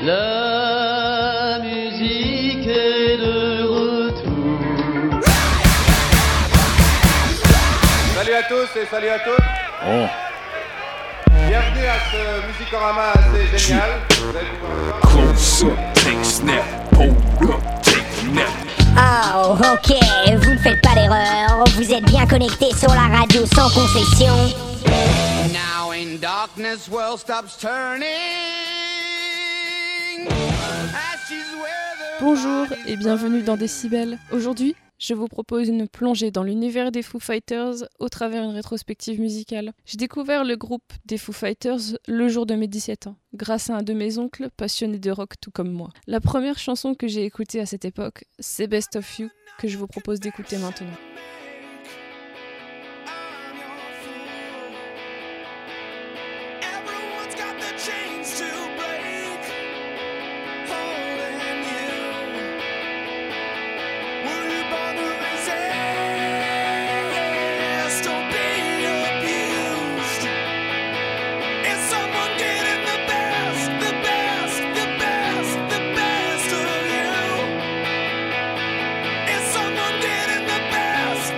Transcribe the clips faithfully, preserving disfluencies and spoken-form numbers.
La musique est de retour. Salut à tous et salut à toutes. Oh. Bienvenue à ce Musicorama assez génial. Vous allez pouvoir voir. Close up, take a snap, hold up, take a nap. Oh, ok, vous ne faites pas d'erreur. Vous êtes bien connectés sur la radio sans concession. Now in darkness, world stops turning. Bonjour et bienvenue dans Décibel. Aujourd'hui, je vous propose une plongée dans l'univers des Foo Fighters au travers d'une rétrospective musicale. J'ai découvert le groupe des Foo Fighters le jour de mes dix-sept ans, grâce à un de mes oncles passionné de rock tout comme moi. La première chanson que j'ai écoutée à cette époque, c'est Best of You, que je vous propose d'écouter maintenant. Someone getting the best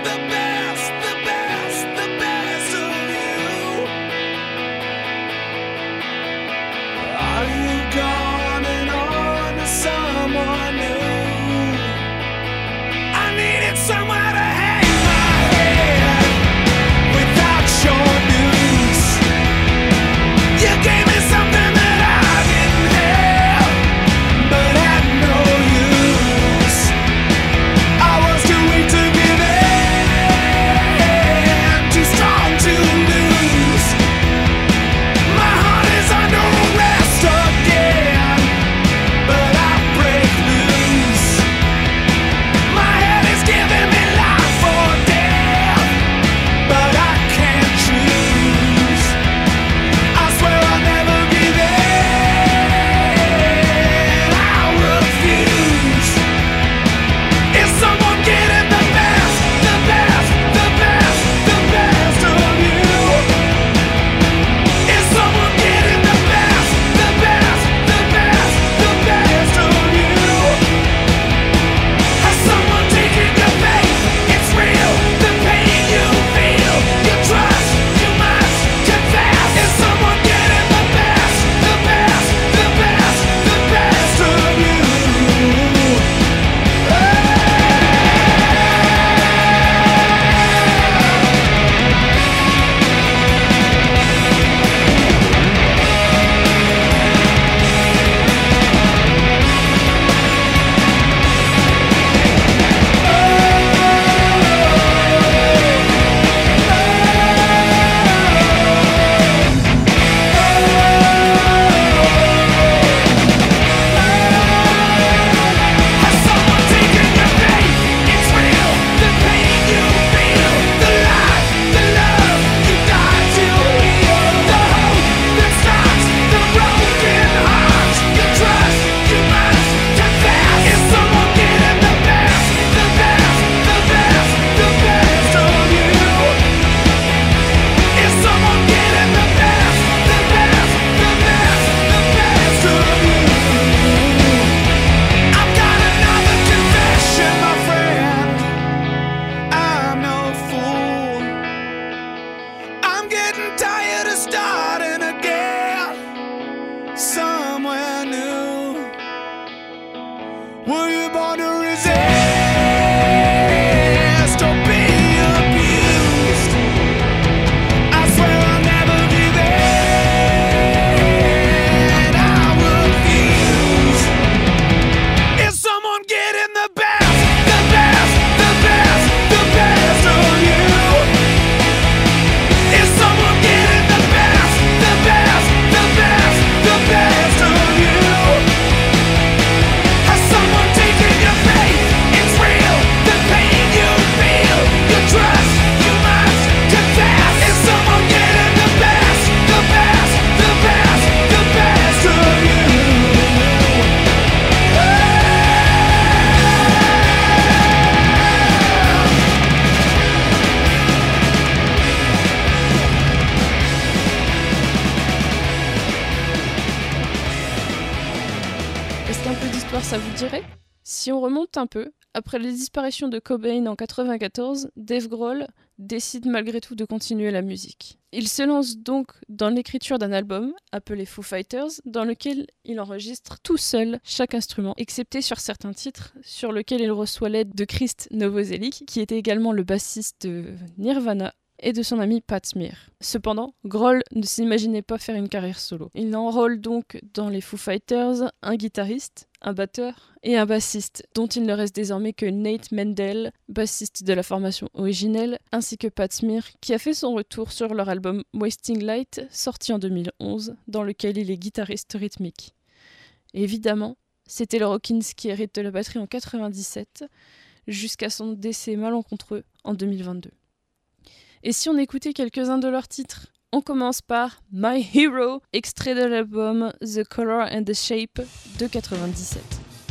ça vous dirait ? Si on remonte un peu, après la disparition de Cobain en quatre-vingt-quatorze, Dave Grohl décide malgré tout de continuer la musique. Il se lance donc dans l'écriture d'un album, appelé Foo Fighters, dans lequel il enregistre tout seul chaque instrument, excepté sur certains titres, sur lesquels il reçoit l'aide de Krist Novoselic, qui était également le bassiste de Nirvana, et de son ami Pat Smear. Cependant, Grohl ne s'imaginait pas faire une carrière solo. Il enrôle donc dans les Foo Fighters un guitariste, un batteur et un bassiste, dont il ne reste désormais que Nate Mendel, bassiste de la formation originelle, ainsi que Pat Smear, qui a fait son retour sur leur album Wasting Light, sorti en deux mille onze, dans lequel il est guitariste rythmique. Et évidemment, c'est Taylor Hawkins qui hérite de la batterie en quatre-vingt-dix-sept, jusqu'à son décès malencontreux en deux mille vingt-deux. Et si on écoutait quelques-uns de leurs titres, on commence par My Hero, extrait de l'album The Color and the Shape de quatre-vingt-dix-sept.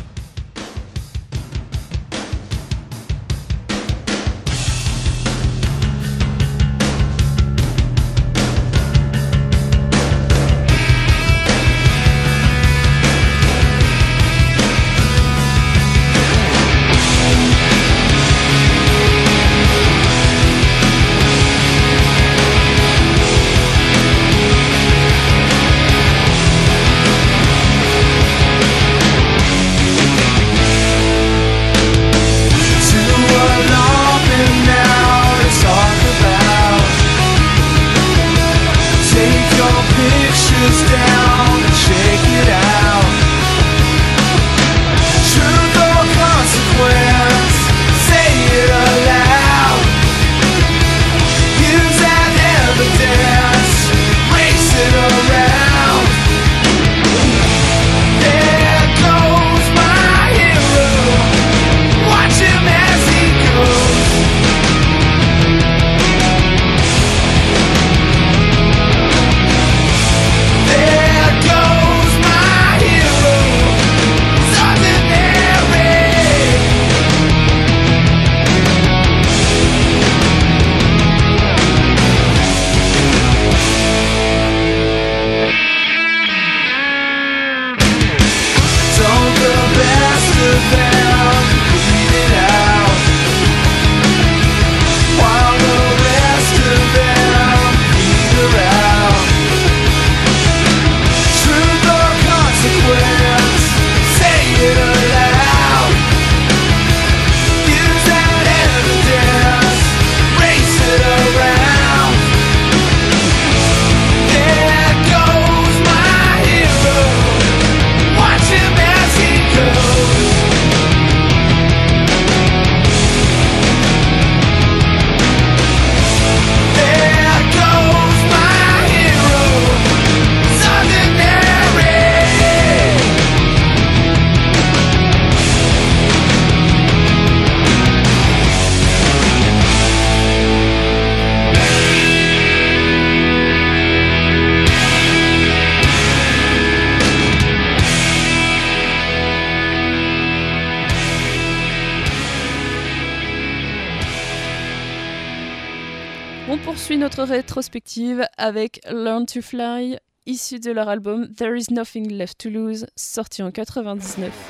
On poursuit notre rétrospective avec Learn to Fly, issu de leur album There Is Nothing Left to Lose, sorti en quatre-vingt-dix-neuf.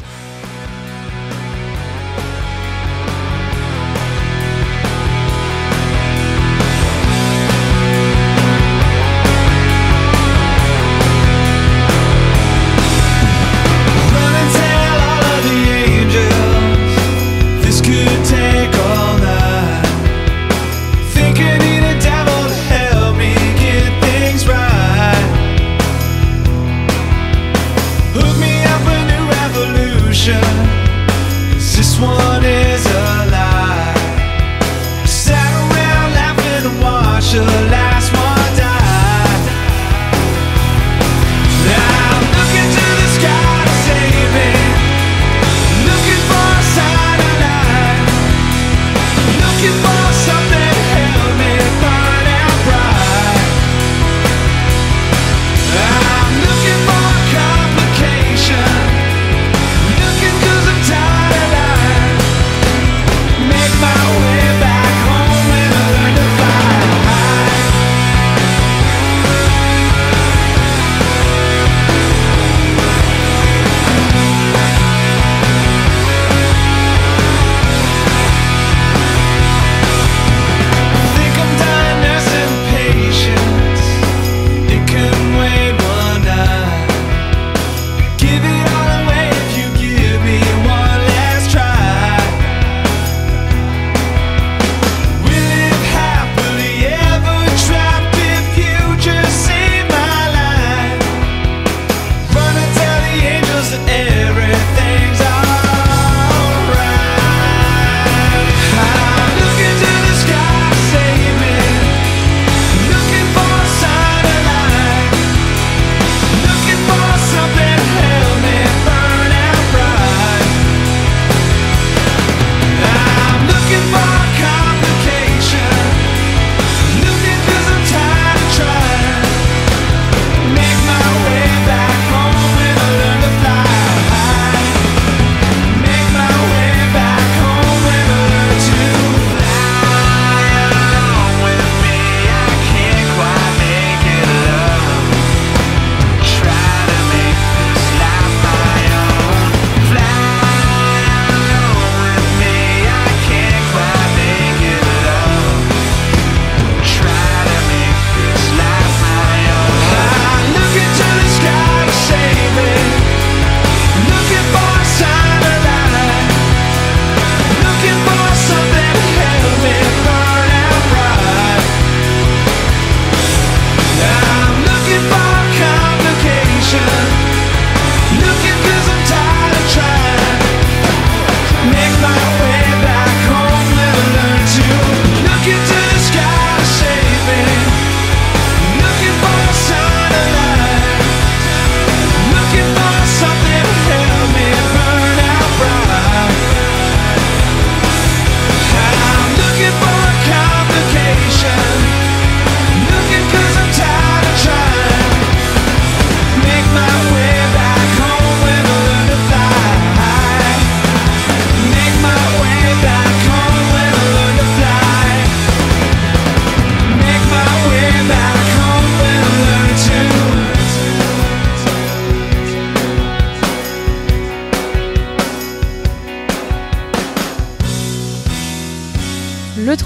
Hook me up a new revolution.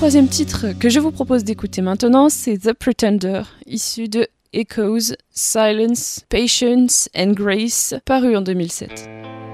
troisième titre que je vous propose d'écouter maintenant, c'est The Pretender, issu de Echoes, Silence, Patience and Grace, paru en deux mille sept.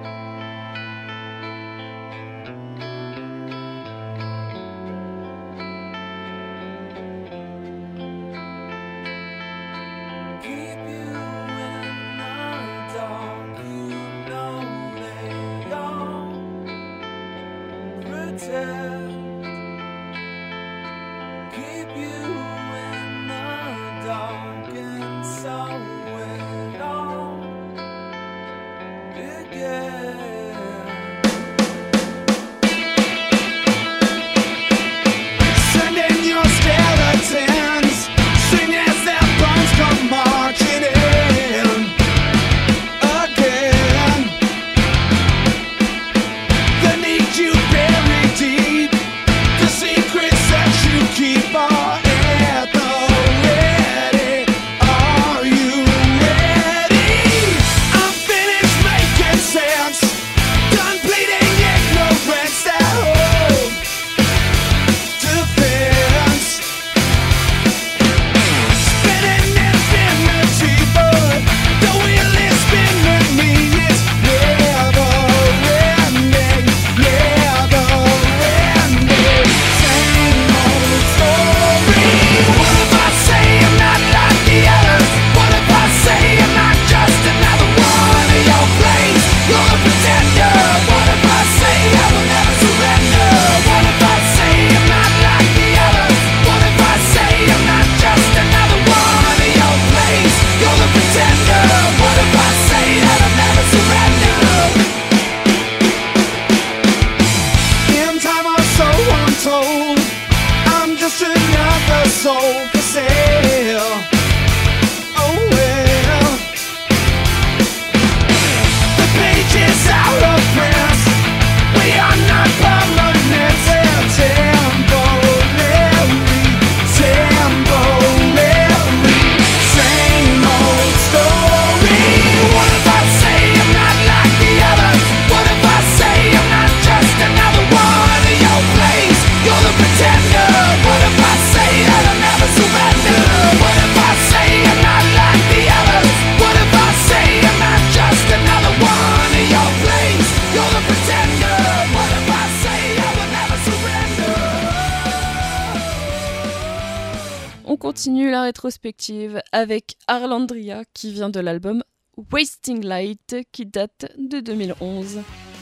Continue la rétrospective avec Arlandria qui vient de l'album Wasting Light qui date de deux mille onze.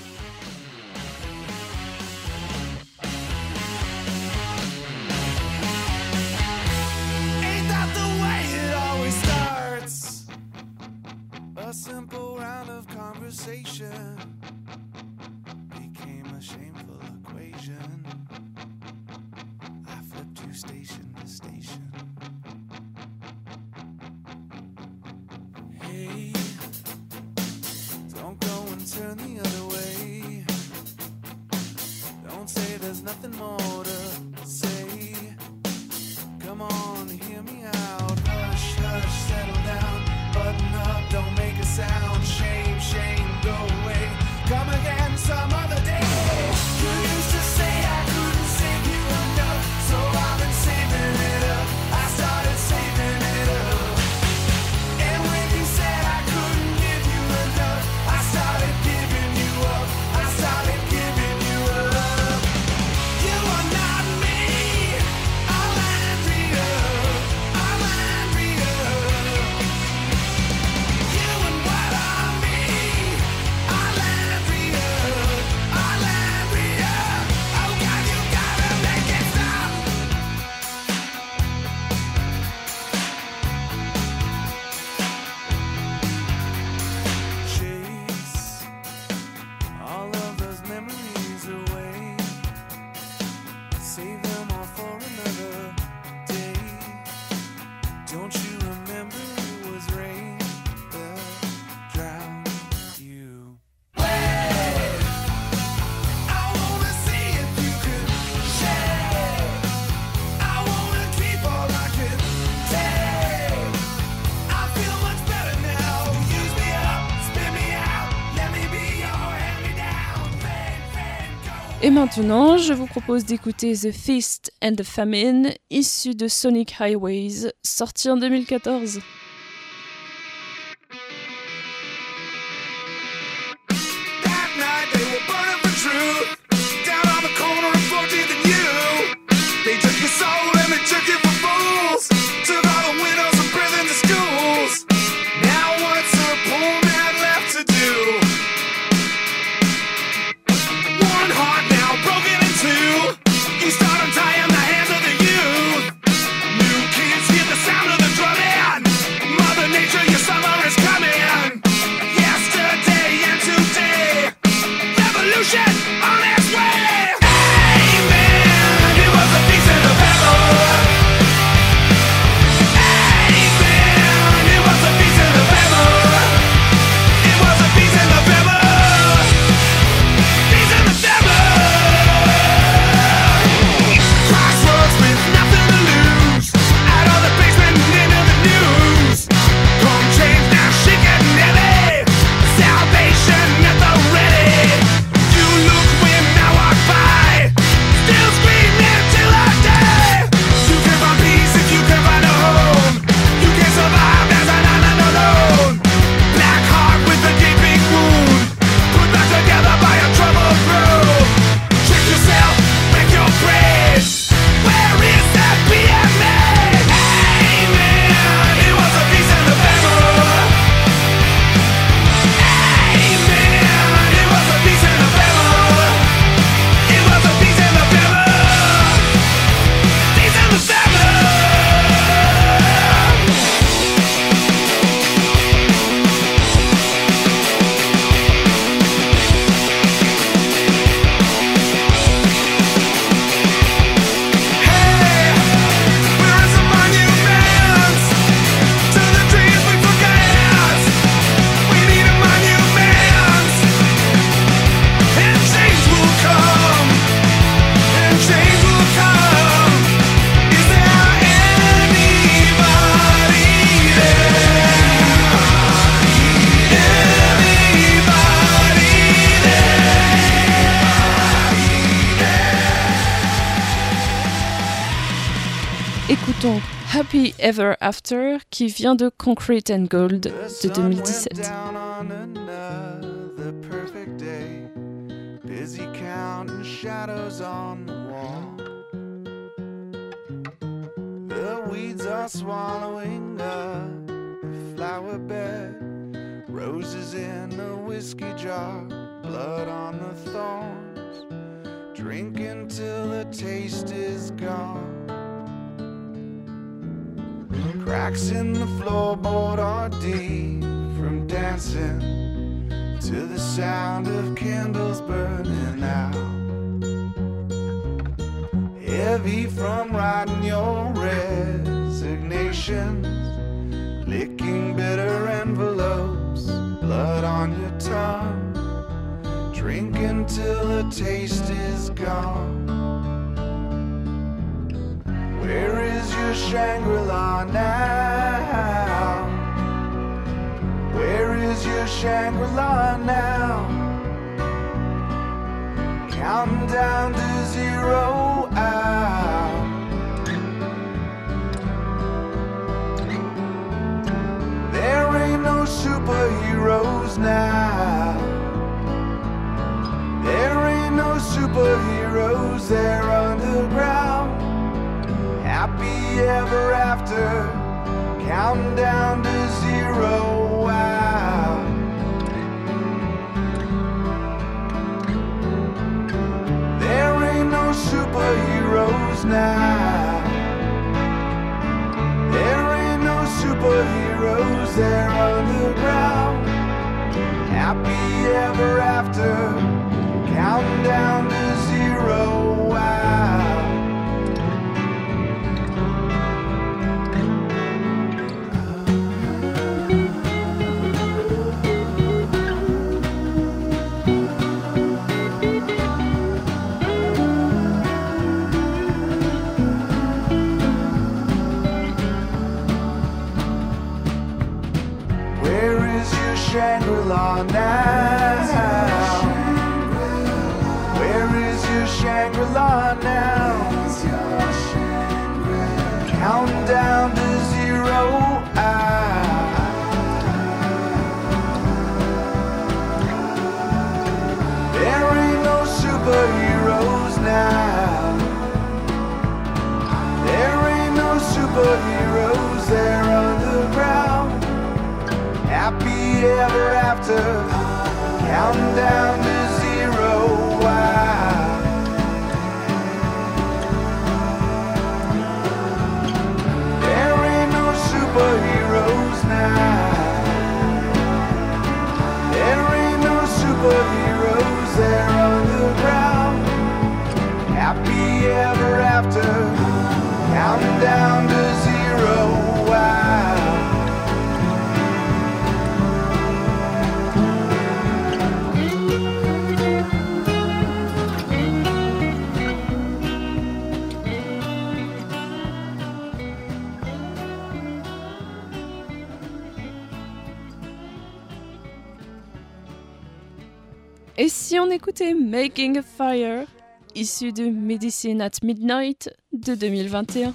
Ain't that the way it always starts? A simple round of conversation became a shameful equation. I flipped you station to station. Hey, don't go and turn the other way. Don't say there's nothing more to say. Come on, hear me out. Hush, hush, settle down. Button up, don't make a sound. Shame, shame, go away. Come again some other day. You used to say I couldn't save you enough, so I've been saving it up. I started saving it up. And when you said I couldn't give you enough, I started giving you up. I started giving you up. You are not me. I'm Andrea. I'm Andrea. You and what are me? I'm Andrea. I'm Andrea. Oh God, you gotta make it stop. Chase all of those memories away. Save them all for another day. Don't you remember it was rain that drowned you? Wait, I wanna see if you can share. I wanna keep all I can take. I feel much better now. Use me up, spin me out. Let me be your hand-me-down. Fade, fade, go Et maintenant, je vous propose d'écouter The Feast and the Famine, issu de Sonic Highways, sorti en deux mille quatorze. That night they were burning for truth. Down on the corner of fourteenth and U. They took your soul and they took you for fools. Took all the widows and prisons to schools. Now what's a poor man left to do? One heart now broken in two. You start untying the hands of the youth. New kids hear the sound of the drum and Mother Nature, your summer is coming. Yesterday and today, revolution on its way. Amen. It was a piece of the pebble. Amen. It was a piece of the pebble. It was a piece of the pebble. Piece of the pebble. Crossroads with nothing to lose. Out of the basement and into the news. Home chains now shaking heavy. Salvation at the ready. You look when I walk by. Still screaming till I die. You can find peace if you can find a home. You can survive as an island alone. Black heart with a gaping wound. Put back together by a troubled road. Trick yourself, make your praise. Where is that P M A? Amen. It was a piece of the pebble. Amen. It was a piece of the pebble. It was a piece of the pebble. Piece of the pebble. Hey, where is the monument to the dreams we forget? We need a monument, and change will come, and change will come. Is there anybody there? Anybody Écoutons Happy Ever After, qui vient de Concrete and Gold The de sun deux mille went dix-sept. down on another perfect day. Busy counting shadows on the wall. The weeds are swallowing up the flower bed. Roses in a whiskey jar, blood on the thorns. Drinking till the taste is gone. Cracks in the floorboard are deep from dancing to the sound of candles burning out. Heavy from writing your resignations, licking bitter envelopes, blood on your tongue. Drinking till the taste is gone. Where is your Shangri-La now? Where is your Shangri-La now? Counting down to zero out. There ain't no superheroes now. There ain't no superheroes, they're underground. Happy ever after, counting down to zero out. There ain't no superheroes now. There ain't no superheroes, they're underground. Happy ever after, counting down to zero out. Shangri-La now? Where is your Shangri-La now. Counting down to zero. I There ain't no superheroes now. There ain't no superheroes, they're underground. Happy ever after, counting down to zero. Wow. There ain't no superheroes now. There ain't no superheroes, they're underground. Happy ever after, counting down to zero. Wow. Et si on écoutait Making a Fire, issu de Medicine at Midnight de deux mille vingt et un.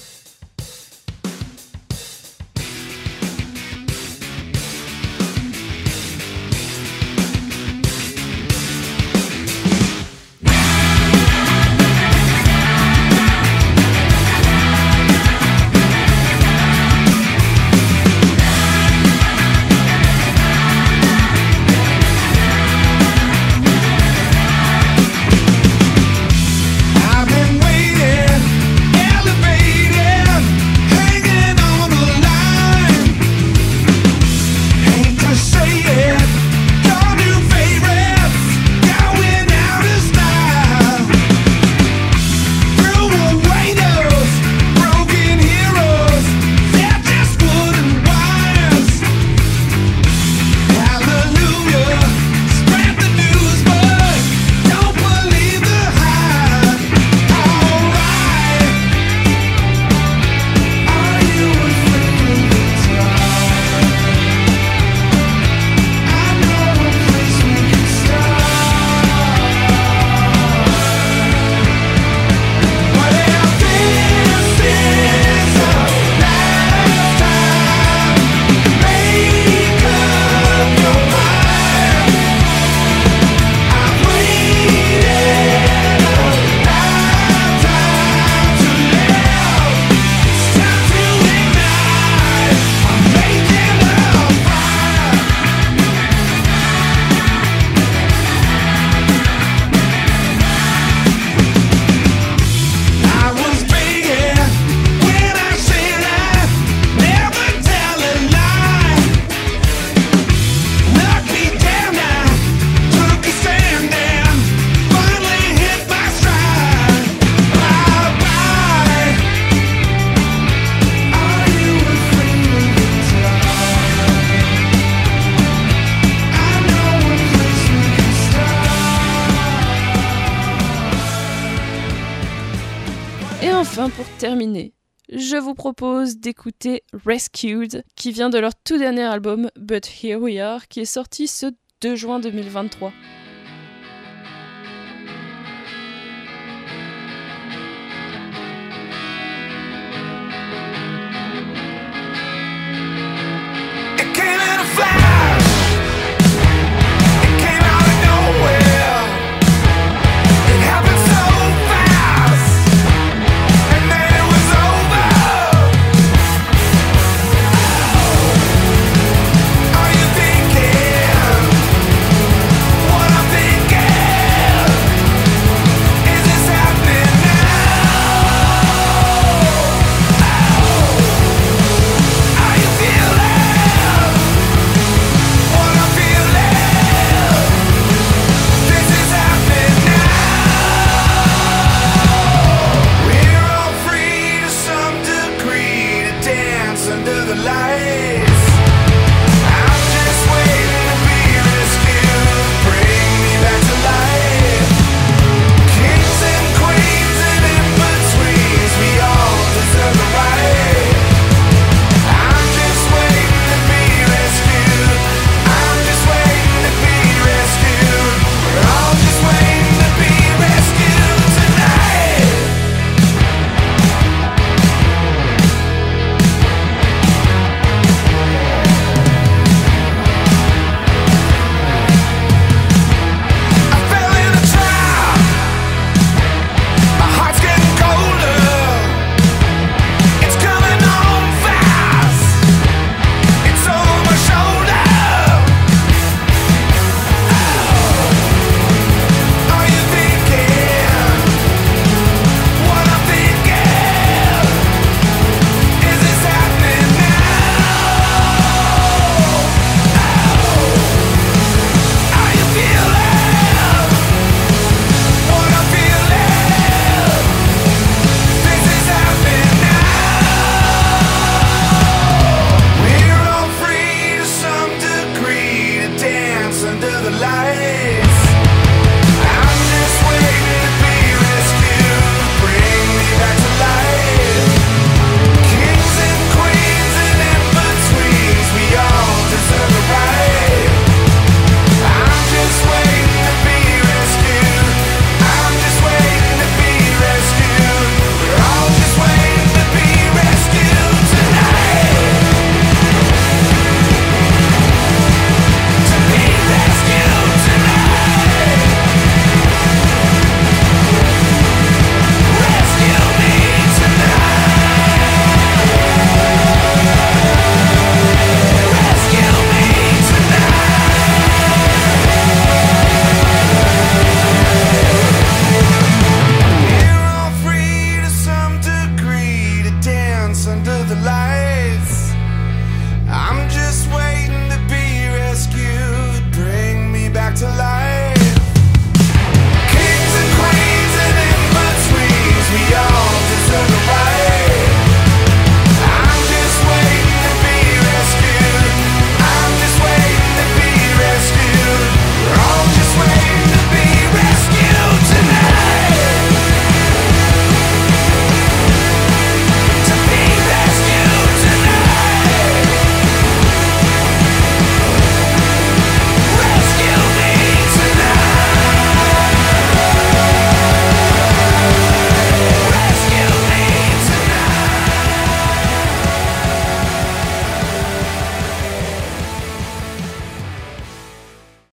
I've been waiting, elevated, hanging on the line. Hate to say it, your new favorites going out of style. Threw away those broken heroes, they're just wooden wires. Hallelujah, spread the news, but don't believe the hype. Alright, are you afraid of the dark? I know a place we can start. What if this is our last time? Make up your mind. I've waited a lifetime to live. It's time to ignite. I'm making a fire. I was begging when I said I'd never tell a lie. Knock me down, I took a stand and finally hit my stride. Bye bye. Are you afraid of the dark? I know a place we can start. Et enfin, pour terminer, je vous propose d'écouter Rescued, qui vient de leur tout dernier album But Here We Are, qui est sorti ce deux juin deux mille vingt-trois. It came in a flash. It came out of nowhere. It happened so fast, and then it was over. Are you thinking what I'm thinking? Is this happening now? Are you feeling what I'm feeling? This is happening now. We're all free to some degree to dance under the light.